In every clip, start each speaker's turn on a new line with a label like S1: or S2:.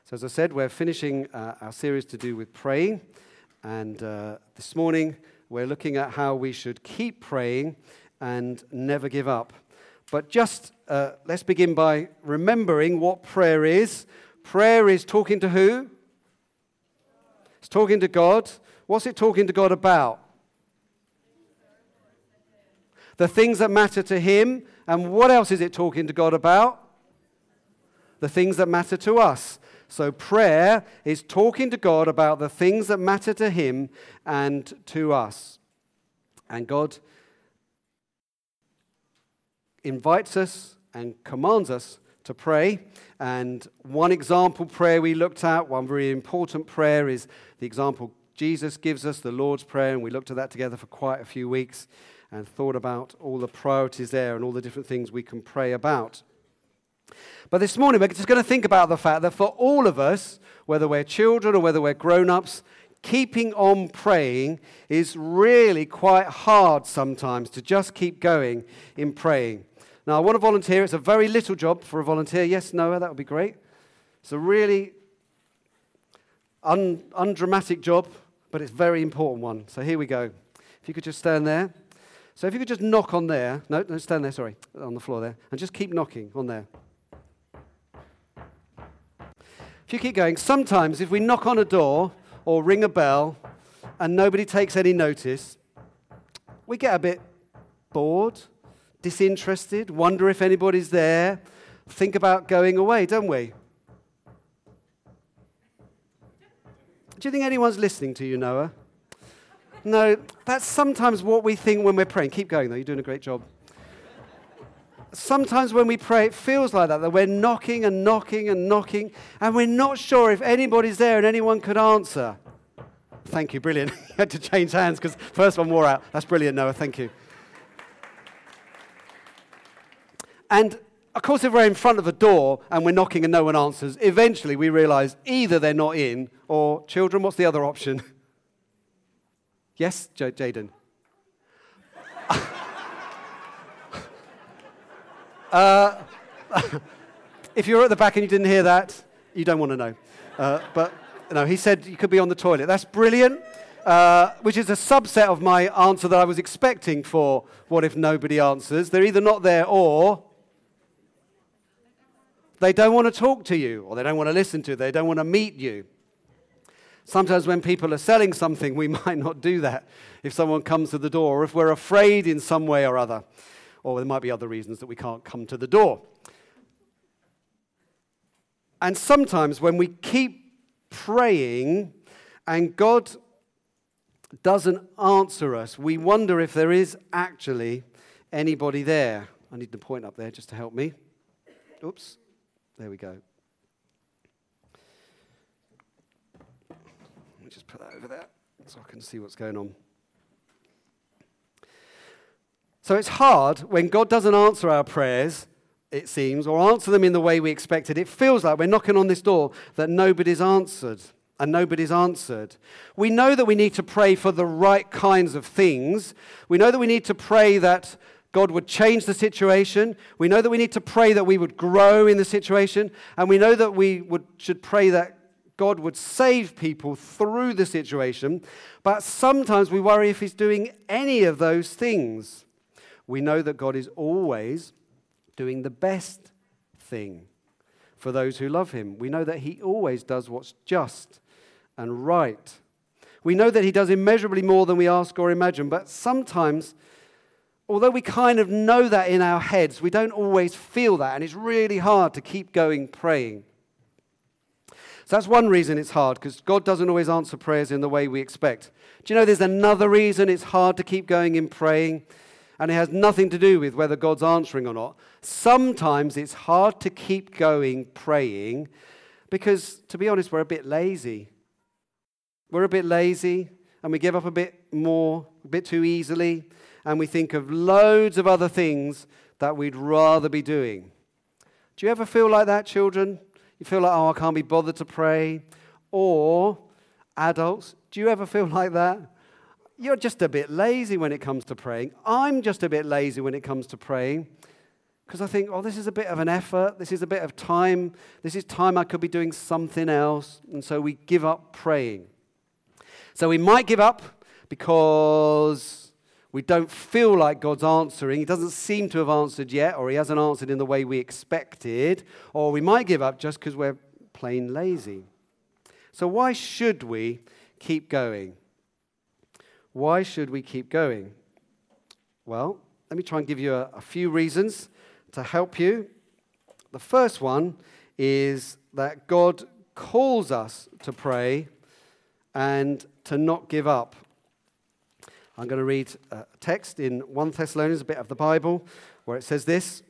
S1: So as I said, we're finishing our series to do with praying, and this morning we're looking at how we should keep praying and never give up. But just let's begin by remembering what prayer is. Prayer is talking to who? It's talking to God. What's it talking to God about? The things that matter to Him. And what else is it talking to God about? The things that matter to us. So prayer is talking to God about the things that matter to Him and to us. And God invites us and commands us to pray. And one example prayer we looked at, one very important prayer, is the example Jesus gives us, the Lord's Prayer. And we looked at that together for quite a few weeks and thought about all the priorities there and all the different things we can pray about. But this morning, we're just going to think about the fact that for all of us, whether we're children or whether we're grown-ups, keeping on praying is really quite hard sometimes to just keep going in praying. Now, I want to volunteer. It's a very little job for a volunteer. Yes, Noah, that would be great. It's a really undramatic job, but it's a very important one. So here we go. If you could just stand there. So if you could just knock on there. No, stand there, sorry, on the floor there. And just keep knocking on there. If you keep going, sometimes if we knock on a door or ring a bell and nobody takes any notice, we get a bit bored, disinterested, wonder if anybody's there, think about going away, don't we? Do you think anyone's listening to you, Noah? No, that's sometimes what we think when we're praying. Keep going, though. You're doing a great job. Sometimes when we pray, it feels like that we're knocking and knocking and knocking, and we're not sure if anybody's there and anyone could answer. Thank you, brilliant. You had to change hands because first one wore out. That's brilliant, Noah, thank you. And, of course, if we're in front of a door and we're knocking and no one answers, eventually we realize either they're not in or, children, what's the other option? Yes, Jaden? If you're at the back and you didn't hear that, you don't want to know. But no, he said you could be on the toilet. That's brilliant, which is a subset of my answer that I was expecting for what if nobody answers. They're either not there or they don't want to talk to you, or they don't want to listen to you, they don't want to meet you. Sometimes when people are selling something, we might not do that if someone comes to the door, or if we're afraid in some way or other. Or there might be other reasons that we can't come to the door. And sometimes when we keep praying and God doesn't answer us, we wonder if there is actually anybody there. I need the point up there just to help me. Oops. There we go. Let me just put that over there so I can see what's going on. So it's hard when God doesn't answer our prayers, it seems, or answer them in the way we expected. It feels like we're knocking on this door that nobody's answered, and nobody's answered. We know that we need to pray for the right kinds of things. We know that we need to pray that God would change the situation. We know that we need to pray that we would grow in the situation. And we know that we should pray that God would save people through the situation. But sometimes we worry if He's doing any of those things. We know that God is always doing the best thing for those who love Him. We know that He always does what's just and right. We know that He does immeasurably more than we ask or imagine, but sometimes, although we kind of know that in our heads, we don't always feel that, and it's really hard to keep going praying. So that's one reason it's hard, because God doesn't always answer prayers in the way we expect. Do you know there's another reason it's hard to keep going in praying? And it has nothing to do with whether God's answering or not. Sometimes it's hard to keep going praying because, to be honest, we're a bit lazy. We're a bit lazy and we give up a bit more, a bit too easily, and we think of loads of other things that we'd rather be doing. Do you ever feel like that, children? You feel like, oh, I can't be bothered to pray. Or adults, do you ever feel like that? You're just a bit lazy when it comes to praying. I'm just a bit lazy when it comes to praying Because I think, oh, this is a bit of an effort. This is a bit of time. This is time I could be doing something else. And so we give up praying. So we might give up because we don't feel like God's answering. He doesn't seem to have answered yet, or he hasn't answered in the way we expected. Or we might give up just because we're plain lazy. So why should we keep going? Why should we keep going? Well, let me try and give you a few reasons to help you. The first one is that God calls us to pray and to not give up. I'm going to read a text in 1 Thessalonians, a bit of the Bible, where it says this: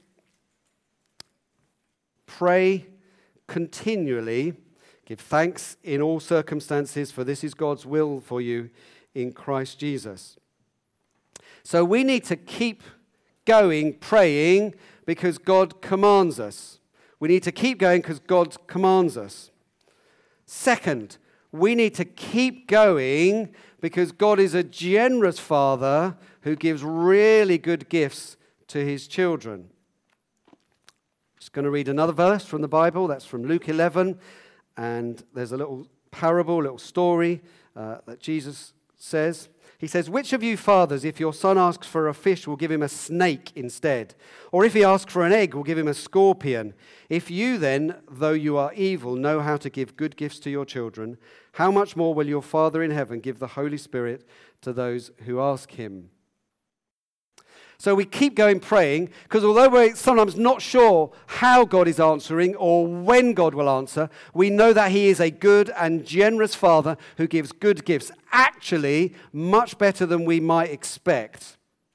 S1: pray continually, give thanks in all circumstances, for this is God's will for you in Christ Jesus. So we need to keep going praying because God commands us. We need to keep going because God commands us. Second, we need to keep going because God is a generous Father who gives really good gifts to his children. Just going to read another verse from the Bible. That's from Luke 11. And there's a little parable, a little story that Jesus says. He says, which of you fathers, if your son asks for a fish, will give him a snake instead? Or if he asks for an egg, will give him a scorpion? If you then, though you are evil, know how to give good gifts to your children, how much more will your Father in heaven give the Holy Spirit to those who ask him? So we keep going praying, because although we're sometimes not sure how God is answering or when God will answer, we know that he is a good and generous Father who gives good gifts, actually much better than we might expect.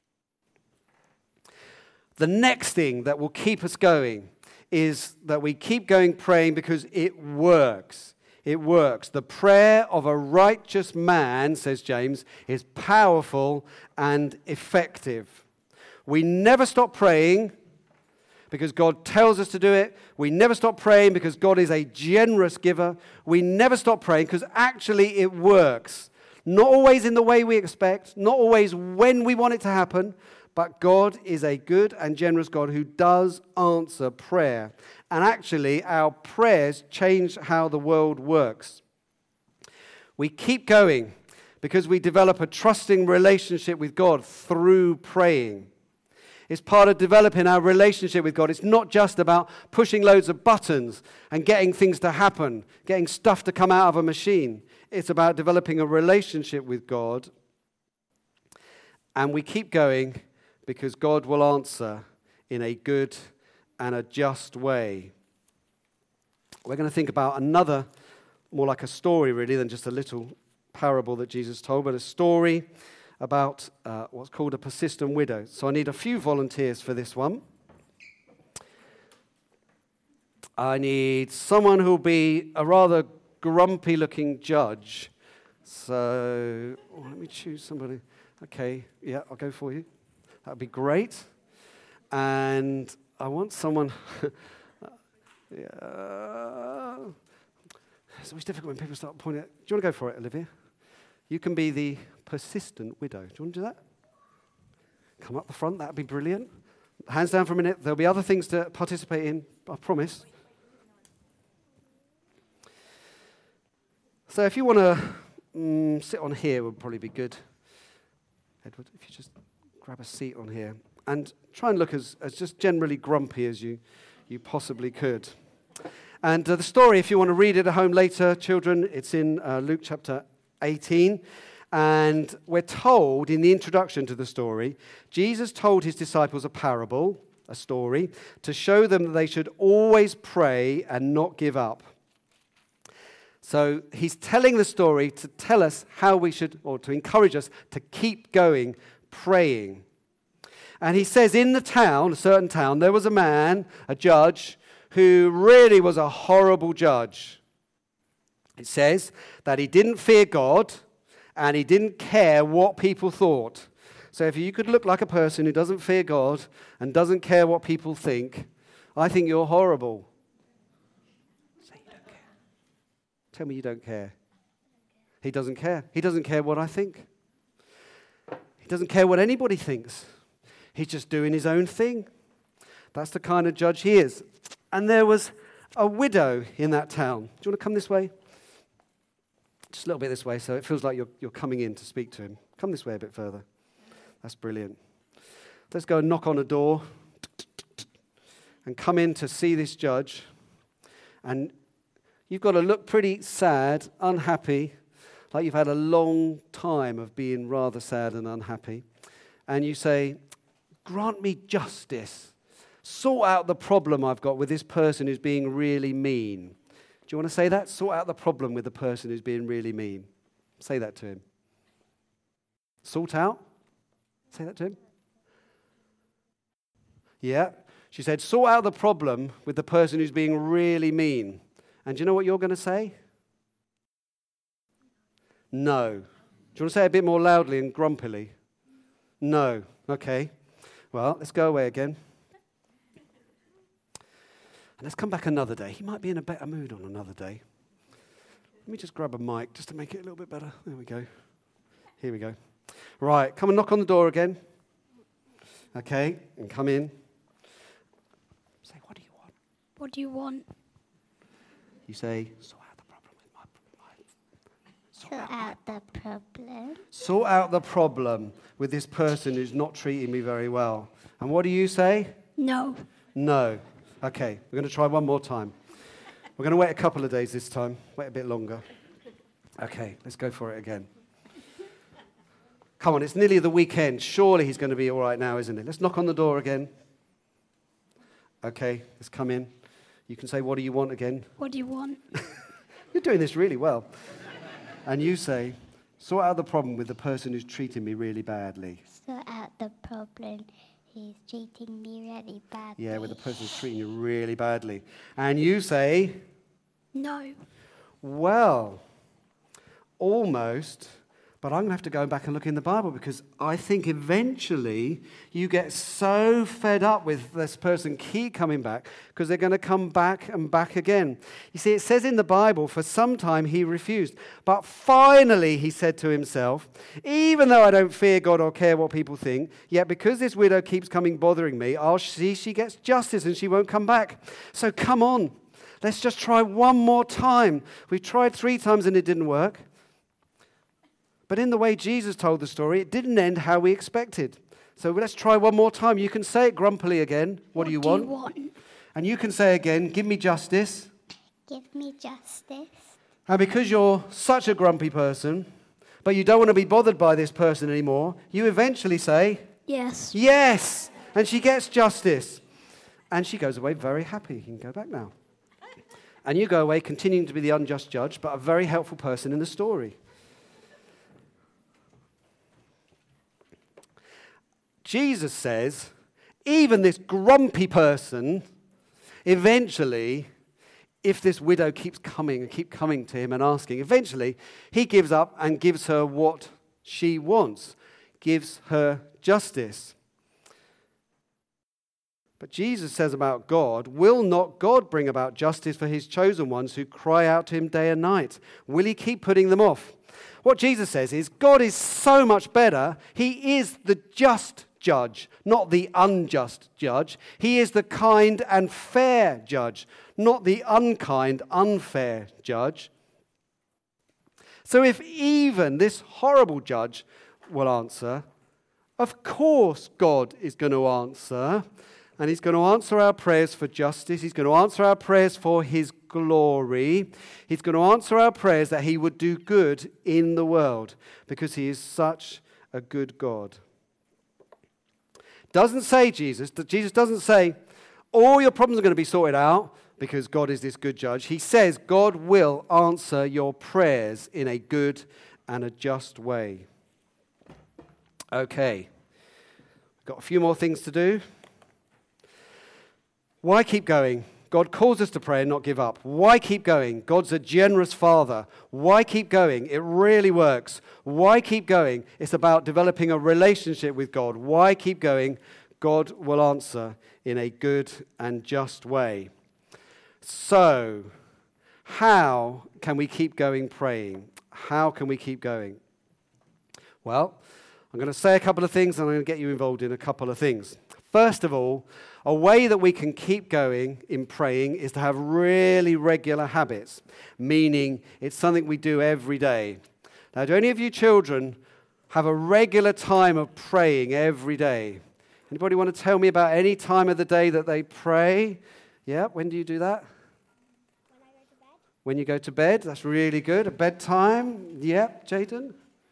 S1: The next thing that will keep us going is that we keep going praying because it works. It works. The prayer of a righteous man, says James, is powerful and effective. We never stop praying because God tells us to do it. We never stop praying because God is a generous giver. We never stop praying because actually it works. Not always in the way we expect, not always when we want it to happen, but God is a good and generous God who does answer prayer. And actually, our prayers change how the world works. We keep going because we develop a trusting relationship with God through praying. It's part of developing our relationship with God. It's not just about pushing loads of buttons and getting things to happen, getting stuff to come out of a machine. It's about developing a relationship with God. And we keep going because God will answer in a good and a just way. We're going to think about another, more like a story really than just a little parable that Jesus told, but a story about what's called a persistent widow. So I need a few volunteers for this one. I need someone who'll be a rather grumpy-looking judge. So let me choose somebody. Okay, yeah, I'll go for you. That would be great. And I want someone... It's always difficult when people start pointing at... Do you want to go for it, Olivia? You can be the persistent widow. Do you want to do that? Come up the front, that would be brilliant. Hands down for a minute. There'll be other things to participate in, I promise. So if you want to sit on here would probably be good. Edward, if you just grab a seat on here. And try and look as just generally grumpy as you possibly could. And the story, if you want to read it at home later, children, it's in Luke chapter 18, and we're told in the introduction to the story, Jesus told his disciples a parable, a story, to show them that they should always pray and not give up. So he's telling the story to tell us how we should, or to encourage us to keep going praying. And he says in the town, a certain town, there was a man, a judge, who really was a horrible judge. It says that he didn't fear God and he didn't care what people thought. So if you could look like a person who doesn't fear God and doesn't care what people think, I think you're horrible. Say you don't care. Tell me you don't care. He doesn't care. He doesn't care what I think. He doesn't care what anybody thinks. He's just doing his own thing. That's the kind of judge he is. And there was a widow in that town. Do you want to come this way? Just a little bit this way, so it feels like you're coming in to speak to him. Come this way a bit further. That's brilliant. Let's go and knock on a door and come in to see this judge. And you've got to look pretty sad, unhappy, like you've had a long time of being rather sad and unhappy. And you say, grant me justice. Sort out the problem I've got with this person who's being really mean. Do you want to say that? Sort out the problem with the person who's being really mean. Say that to him. Sort out? Say that to him. Yeah. She said, sort out the problem with the person who's being really mean. And do you know what you're going to say? No. Do you want to say it a bit more loudly and grumpily? No. Okay. Well, let's go away again. And let's come back another day. He might be in a better mood on another day. Let me just grab a mic just to make it a little bit better. There we go. Here we go. Right, come and knock on the door again. Okay, and come in. Say, what do you want?
S2: What do you want?
S1: You say, sort out the problem with my
S2: Sort out the problem.
S1: Sort out the problem with this person who's not treating me very well. And what do you say?
S2: No.
S1: No. Okay, we're going to try one more time. We're going to wait a couple of days this time. Wait a bit longer. Okay, let's go for it again. Come on, it's nearly the weekend. Surely he's going to be all right now, isn't it? Let's knock on the door again. Okay, let's come in. You can say, what do you want again?
S2: What do you want?
S1: You're doing this really well. And you say, sort out the problem with the person who's treating me really badly.
S2: Sort out the problem. He's treating me really badly.
S1: Yeah, with the person who's treating you really badly. And you say,
S2: no.
S1: Well, almost, but I'm going to have to go back and look in the Bible because I think eventually you get so fed up with this person keep coming back because they're going to come back and back again. You see, it says in the Bible, for some time he refused. But finally he said to himself, even though I don't fear God or care what people think, yet because this widow keeps coming bothering me, I'll see she gets justice and she won't come back. So come on, let's just try one more time. We've tried 3 times and it didn't work. But in the way Jesus told the story, it didn't end how we expected. So let's try one more time. You can say it grumpily again. What do you want? And you can say again, give me justice.
S2: Give me justice.
S1: And because you're such a grumpy person, but you don't want to be bothered by this person anymore, you eventually say,
S2: yes.
S1: Yes. And she gets justice. And she goes away very happy. You can go back now. And you go away continuing to be the unjust judge, but a very helpful person in the story. Jesus says, even this grumpy person, eventually, if this widow keeps coming to him and asking, eventually he gives up and gives her what she wants, gives her justice. But Jesus says about God, will not God bring about justice for his chosen ones who cry out to him day and night? Will he keep putting them off? What Jesus says is, God is so much better. He is the just judge, not the unjust judge. He is the kind and fair judge, not the unkind, unfair judge. So if even this horrible judge will answer, of course God is going to answer. And he's going to answer our prayers for justice. He's going to answer our prayers for his glory. He's going to answer our prayers that he would do good in the world because he is such a good God. Jesus doesn't say, all your problems are going to be sorted out because God is this good judge. He says God will answer your prayers in a good and a just way. Okay. Got a few more things to do. Why keep going? God calls us to pray and not give up. Why keep going? God's a generous Father. Why keep going? It really works. Why keep going? It's about developing a relationship with God. Why keep going? God will answer in a good and just way. So, how can we keep going praying? How can we keep going? Well, I'm going to say a couple of things and I'm going to get you involved in a couple of things. First of all, a way that we can keep going in praying is to have really regular habits, meaning it's something we do every day. Now, do any of you children have a regular time of praying every day? Anybody want to tell me about any time of the day that they pray? Yeah, when do you do that?
S2: When I go to bed.
S1: When you go to bed, that's really good. At bedtime, yeah, Jaden?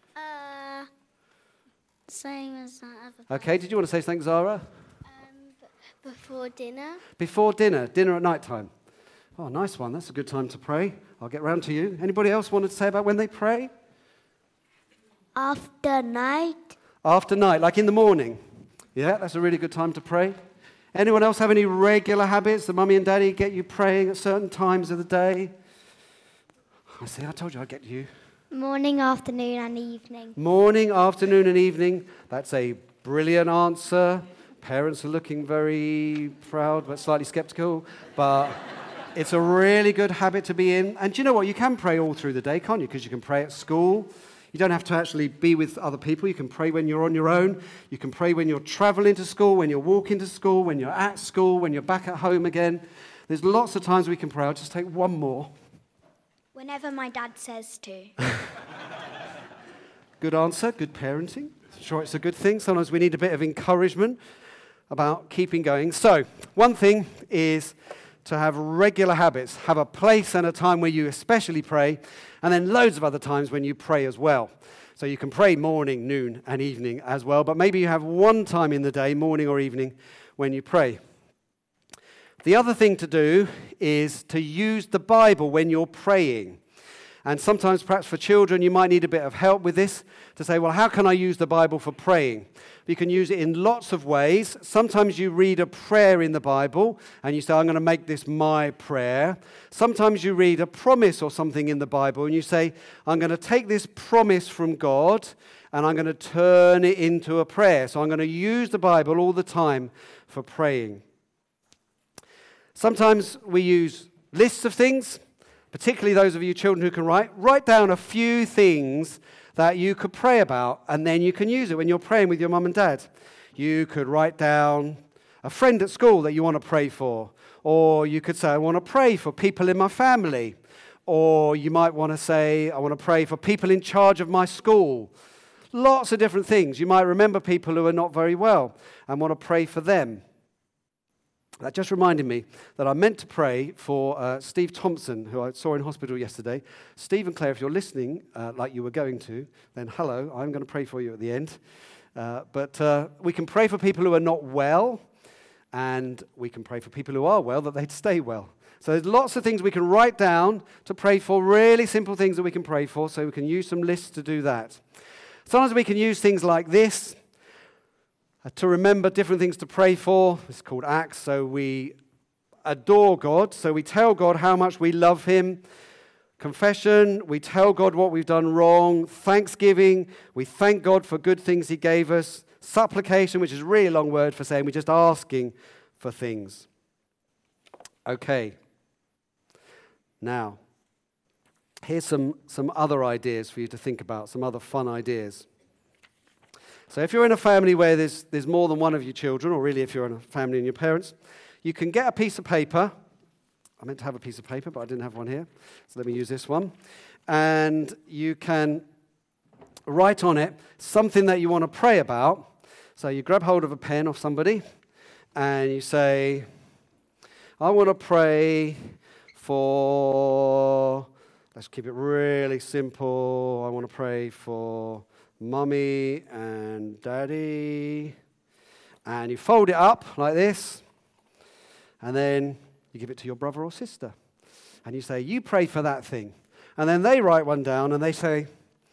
S2: Same as that other.
S1: Okay, did you want to say something, Zara?
S2: Before dinner.
S1: Before dinner at night time. Oh, nice one. That's a good time to pray. I'll get round to you. Anybody else want to say about when they pray?
S2: After night.
S1: After night, like in the morning. Yeah, that's a really good time to pray. Anyone else have any regular habits that mummy and daddy get you praying at certain times of the day? I told you I'd get you.
S2: Morning, afternoon, and evening.
S1: Morning, afternoon, and evening. That's a brilliant answer. Parents are looking very proud but slightly skeptical. But it's a really good habit to be in. And do you know what? You can pray all through the day, can't you? Because you can pray at school. You don't have to actually be with other people. You can pray when you're on your own. You can pray when you're traveling to school, when you're walking to school, when you're at school, when you're back at home again. There's lots of times we can pray. I'll just take one more.
S2: Whenever my dad says to.
S1: Good answer, good parenting. I'm sure it's a good thing. Sometimes we need a bit of encouragement about keeping going. So, one thing is to have regular habits. Have a place and a time where you especially pray, and then loads of other times when you pray as well. So you can pray morning, noon, and evening as well, but maybe you have one time in the day, morning or evening, when you pray. The other thing to do is to use the Bible when you're praying. And sometimes, perhaps for children, you might need a bit of help with this, to say, well, how can I use the Bible for praying? You can use it in lots of ways. Sometimes you read a prayer in the Bible, and you say, I'm going to make this my prayer. Sometimes you read a promise or something in the Bible, and you say, I'm going to take this promise from God, and I'm going to turn it into a prayer. So I'm going to use the Bible all the time for praying. Sometimes we use lists of things, particularly those of you children who can write down a few things that you could pray about, and then you can use it when you're praying with your mum and dad. You could write down a friend at school that you want to pray for, or you could say, I want to pray for people in my family, or you might want to say, I want to pray for people in charge of my school. Lots of different things. You might remember people who are not very well and want to pray for them. That just reminded me that I meant to pray for Steve Thompson, who I saw in hospital yesterday. Steve and Claire, if you're listening like you were going to, then hello, I'm going to pray for you at the end. But we can pray for people who are not well, and we can pray for people who are well, that they'd stay well. So there's lots of things we can write down to pray for, really simple things that we can pray for, so we can use some lists to do that. Sometimes we can use things like this, to remember different things to pray for. It's called Acts. So we adore God. So we tell God how much we love him. Confession, we tell God what we've done wrong. Thanksgiving, we thank God for good things he gave us. Supplication, which is a really long word for saying we're just asking for things. Okay. Now, here's some other ideas for you to think about, some other fun ideas. So if you're in a family where there's more than one of your children, or really if you're in a family and your parents, you can get a piece of paper. I meant to have a piece of paper, but I didn't have one here. So let me use this one. And you can write on it something that you want to pray about. So you grab hold of a pen off somebody, and you say, I want to pray for, let's keep it really simple. I want to pray for Mummy and Daddy, and you fold it up like this, and then you give it to your brother or sister, and you say, you pray for that thing, and then they write one down, and they say,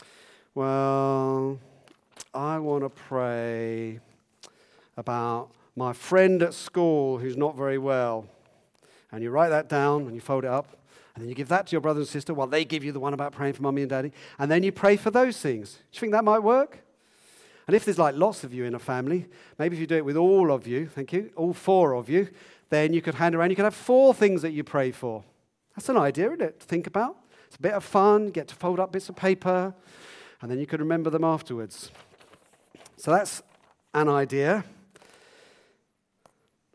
S1: well, I want to pray about my friend at school who's not very well, and you write that down, and you fold it up, and then you give that to your brother and sister while they give you the one about praying for Mummy and Daddy. And then you pray for those things. Do you think that might work? And if there's like lots of you in a family, maybe if you do it with all of you, thank you, all 4 of you, then you could hand around, you could have 4 things that you pray for. That's an idea, isn't it, to think about? It's a bit of fun, you get to fold up bits of paper, and then you could remember them afterwards. So that's an idea.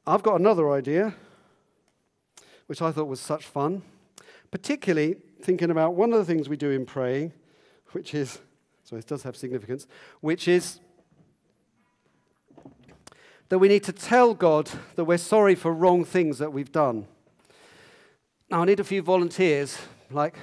S1: I've got another idea, which I thought was such fun, particularly thinking about one of the things we do in praying, which is, so it does have significance, which is that we need to tell God that we're sorry for wrong things that we've done. Now, I need a few volunteers, I'm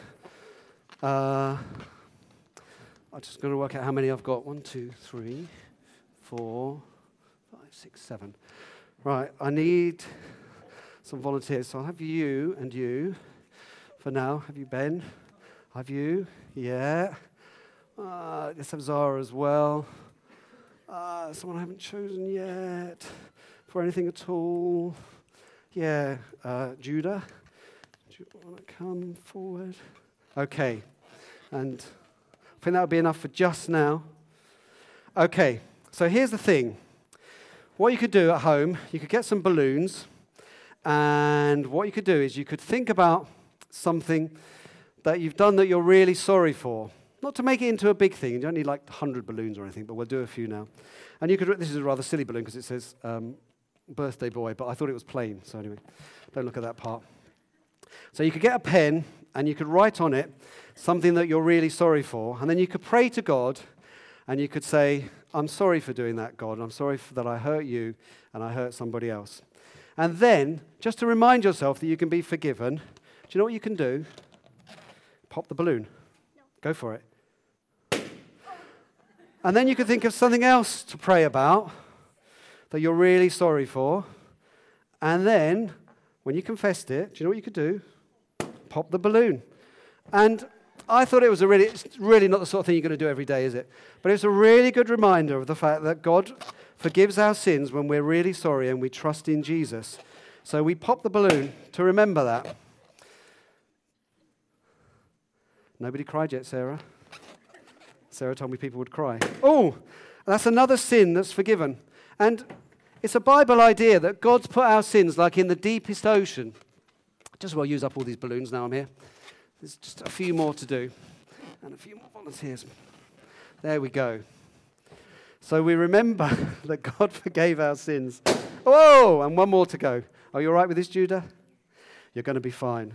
S1: just going to work out how many I've got. 1, 2, 3, 4, 5, 6, 7. Right, I need some volunteers. So I'll have you and you for now. Have you, Ben? Have you? Yeah. Let's have Zara as well. Someone I haven't chosen yet for anything at all. Yeah, Judah. Do you want to come forward? Okay, and I think that would be enough for just now. Okay, so here's the thing. What you could do at home, you could get some balloons, and what you could do is you could think about something that you've done that you're really sorry for. Not to make it into a big thing. You don't need like 100 balloons or anything, but we'll do a few now. And you could, this is a rather silly balloon because it says birthday boy, but I thought it was plain. So anyway, don't look at that part. So you could get a pen and you could write on it something that you're really sorry for. And then you could pray to God and you could say, I'm sorry for doing that, God. I'm sorry that I hurt you and I hurt somebody else. And then, just to remind yourself that you can be forgiven, do you know what you can do? Pop the balloon. No. Go for it. And then you could think of something else to pray about that you're really sorry for. And then, when you confessed it, do you know what you could do? Pop the balloon. And I thought it's really not the sort of thing you're going to do every day, is it? But it's a really good reminder of the fact that God forgives our sins when we're really sorry and we trust in Jesus. So we pop the balloon to remember that. Nobody cried yet, Sarah? Sarah told me people would cry. Oh, that's another sin that's forgiven. And it's a Bible idea that God's put our sins like in the deepest ocean. Just as well use up all these balloons now I'm here. There's just a few more to do. And a few more volunteers. There we go. So we remember that God forgave our sins. Oh, and one more to go. Are you all right with this, Judah? You're going to be fine.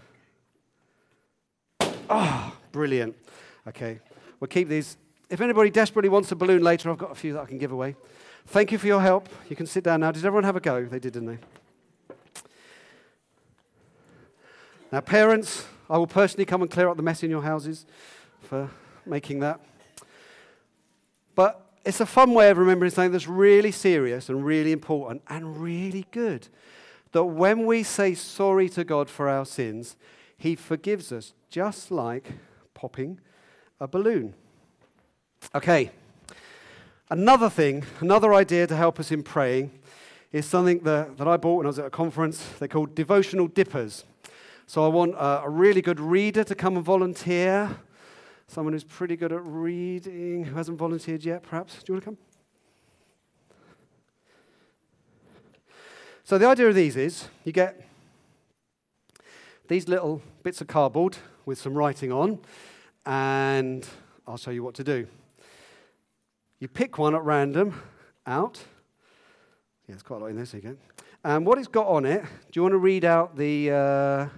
S1: Oh, brilliant. Okay, we'll keep these. If anybody desperately wants a balloon later, I've got a few that I can give away. Thank you for your help. You can sit down now. Did everyone have a go? They did, didn't they? Now, parents, I will personally come and clear up the mess in your houses for making that. But it's a fun way of remembering something that's really serious and really important and really good. That when we say sorry to God for our sins, He forgives us, just like popping a balloon. Okay. Another idea to help us in praying is something that I bought when I was at a conference. They're called devotional dippers. So I want a really good reader to come and volunteer. Someone who's pretty good at reading, who hasn't volunteered yet, perhaps. Do you want to come? So the idea of these is you get these little bits of cardboard with some writing on, and I'll show you what to do. You pick one at random out. Yeah, there's quite a lot in there, so you go. And what it's got on it, do you want to read out the...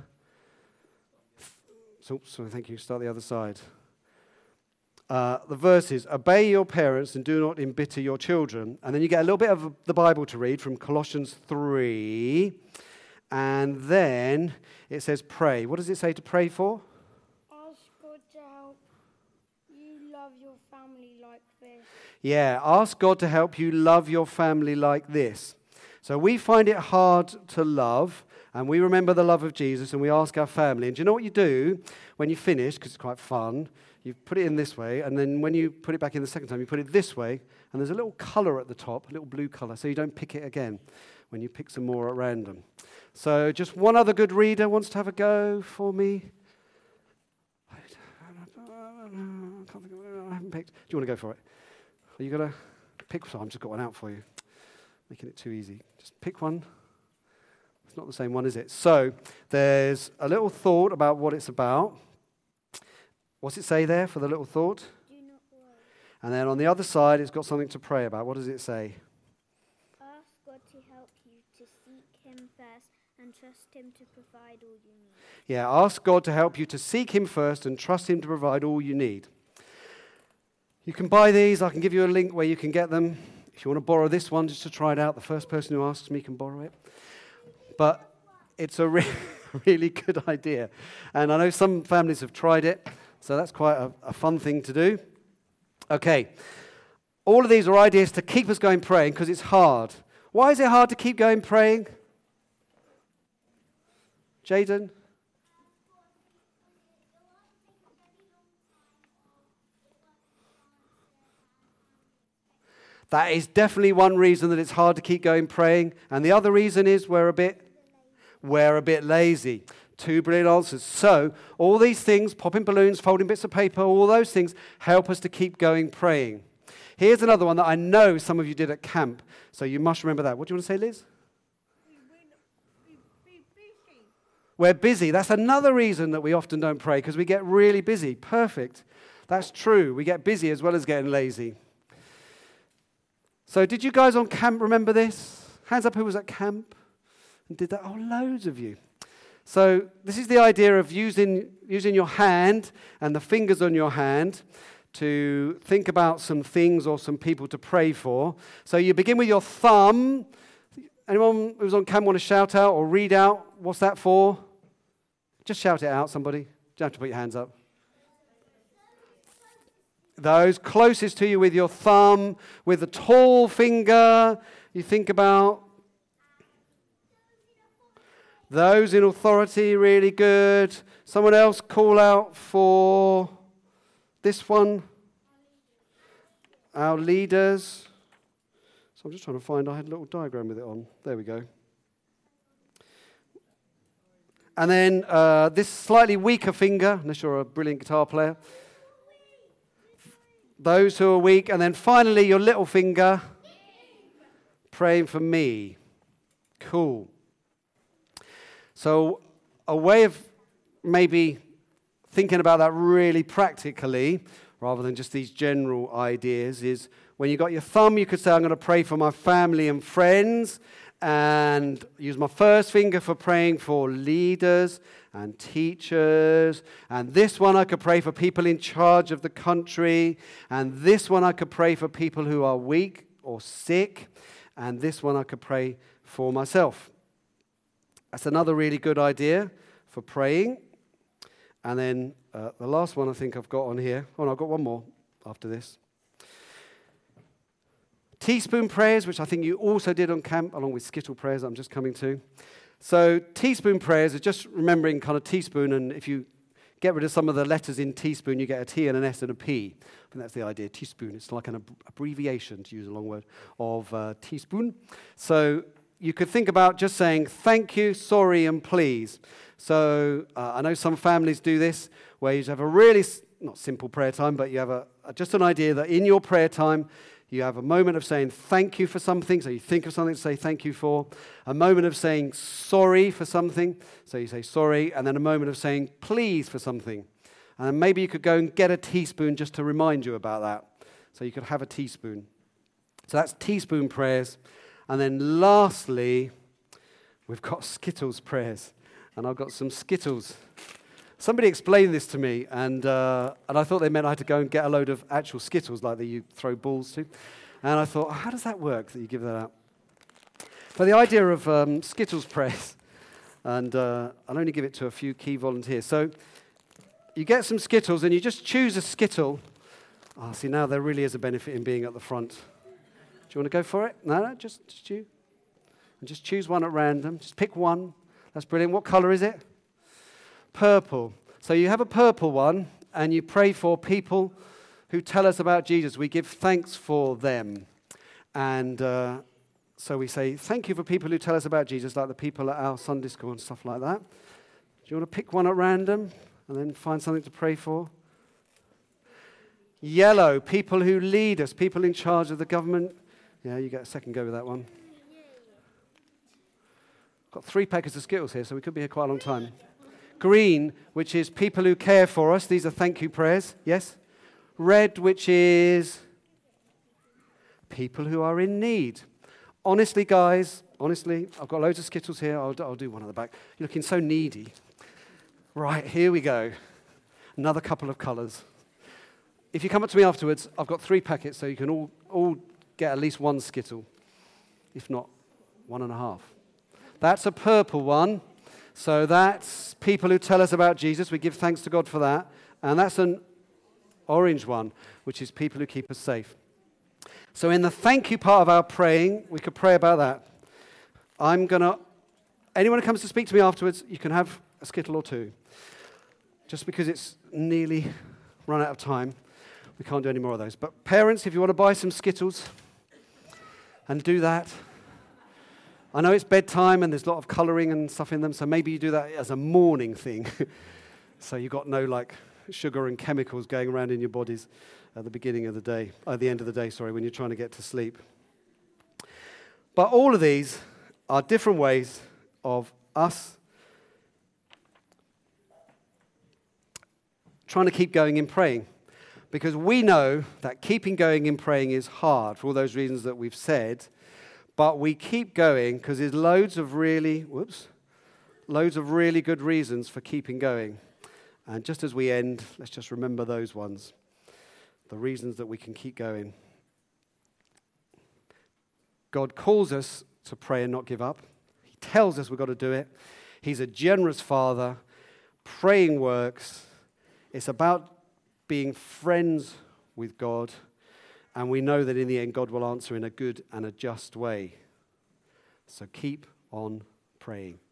S1: thank you. Start the other side. The verses, obey your parents and do not embitter your children. And then you get a little bit of the Bible to read from Colossians 3. And then it says pray. What does it say to pray for?
S3: Ask God to help you love your family like this.
S1: Yeah, ask God to help you love your family like this. So we find it hard to love, and we remember the love of Jesus, and we ask our family. And do you know what you do when you finish, because it's quite fun? You put it in this way, and then when you put it back in the second time, you put it this way, and there's a little colour at the top, a little blue colour, so you don't pick it again when you pick some more at random. So just one other good reader wants to have a go for me. I haven't picked. Do you want to go for it? Are you going to pick? So I've just got one out for you. Making it too easy. Just pick one. It's not the same one, is it? So there's a little thought about what it's about. What's it say there for the little thought?
S3: Do not worry.
S1: And then on the other side, it's got something to pray about. What does it say?
S3: Ask God to help you to seek trust Him to provide all you need.
S1: Yeah, ask God to help you to seek Him first and trust Him to provide all you need. You can buy these. I can give you a link where you can get them. If you want to borrow this one just to try it out, the first person who asks me can borrow it. But it's a really good idea. And I know some families have tried it, so that's quite a fun thing to do. Okay, all of these are ideas to keep us going praying because it's hard. Why is it hard to keep going praying? Jaden? That is definitely one reason that it's hard to keep going praying. And the other reason is we're a bit lazy. Two brilliant answers. So, all these things, popping balloons, folding bits of paper, all those things help us to keep going praying. Here's another one that I know some of you did at camp. So you must remember that. What do you want to say, Liz? We're busy. That's another reason that we often don't pray, because we get really busy. Perfect. That's true. We get busy as well as getting lazy. So did you guys on camp remember this? Hands up who was at camp and did that? Oh, loads of you. So this is the idea of using your hand and the fingers on your hand to think about some things or some people to pray for. So you begin with your thumb. Anyone who's on camp want to shout out or read out? What's that for? Just shout it out, somebody. You don't have to put your hands up. Those closest to you with your thumb, with the tall finger, you think about those in authority, really good. Someone else call out for this one. Our leaders. So I'm just trying to find, I had a little diagram with it on. There we go. And then this slightly weaker finger, unless you're a brilliant guitar player. Those who are weak. And then finally, your little finger, praying for me. Cool. So a way of maybe thinking about that really practically, rather than just these general ideas, is when you got your thumb, you could say, I'm going to pray for my family and friends, and use my first finger for praying for leaders and teachers. And this one I could pray for people in charge of the country. And this one I could pray for people who are weak or sick. And this one I could pray for myself. That's another really good idea for praying. And then the last one I think I've got on here. Oh, no, I've got one more after this. Teaspoon prayers, which I think you also did on camp, along with skittle prayers I'm just coming to. So teaspoon prayers are just remembering kind of teaspoon, and if you get rid of some of the letters in teaspoon, you get a T and an S and a P. I think that's the idea, teaspoon. It's like an abbreviation, to use a long word, of teaspoon. So you could think about just saying thank you, sorry, and please. So I know some families do this, where you have a really, not simple prayer time, but you have just an idea that in your prayer time, you have a moment of saying thank you for something, so you think of something to say thank you for. A moment of saying sorry for something, so you say sorry. And then a moment of saying please for something. And then maybe you could go and get a teaspoon just to remind you about that. So you could have a teaspoon. So that's teaspoon prayers. And then lastly, we've got Skittles prayers. And I've got some Skittles. Somebody explained this to me, and I thought they meant I had to go and get a load of actual Skittles like that you throw balls to. And I thought, how does that work, that you give that out? But the idea of Skittles prayers, and I'll only give it to a few key volunteers. So you get some Skittles, and you just choose a Skittle. Oh, see, now there really is a benefit in being at the front. Do you want to go for it? No, just you. And just choose one at random. Just pick one. That's brilliant. What color is it? Purple. So you have a purple one, and you pray for people who tell us about Jesus. We give thanks for them. And so we say, thank you for people who tell us about Jesus, like the people at our Sunday school and stuff like that. Do you want to pick one at random and then find something to pray for? Yellow, people who lead us, people in charge of the government. Yeah, you get a second go with that one. Got 3 packets of Skittles here, so we could be here quite a long time. Green, which is people who care for us. These are thank you prayers. Yes? Red, which is people who are in need. Honestly, guys, Honestly, I've got loads of Skittles here. I'll do one at the back. You're looking so needy. Right, here we go. Another couple of colours. If you come up to me afterwards, I've got 3 packets, so you can all get at least 1 Skittle, if not 1.5. That's a purple one. So that's people who tell us about Jesus. We give thanks to God for that. And that's an orange one, which is people who keep us safe. So in the thank you part of our praying, we could pray about that. Anyone who comes to speak to me afterwards, you can have a Skittle or 2. Just because it's nearly run out of time, we can't do any more of those. But parents, if you want to buy some Skittles and do that, I know it's bedtime and there's a lot of colouring and stuff in them, so maybe you do that as a morning thing. So you've got no sugar and chemicals going around in your bodies at the beginning of the day, at the end of the day, when you're trying to get to sleep. But all of these are different ways of us trying to keep going in praying. Because we know that keeping going in praying is hard for all those reasons that we've said. But we keep going because there's loads of really good reasons for keeping going. And just as we end, let's just remember those ones. The reasons that we can keep going. God calls us to pray and not give up. He tells us we've got to do it. He's a generous Father. Praying works. It's about being friends with God. And we know that in the end, God will answer in a good and a just way. So keep on praying.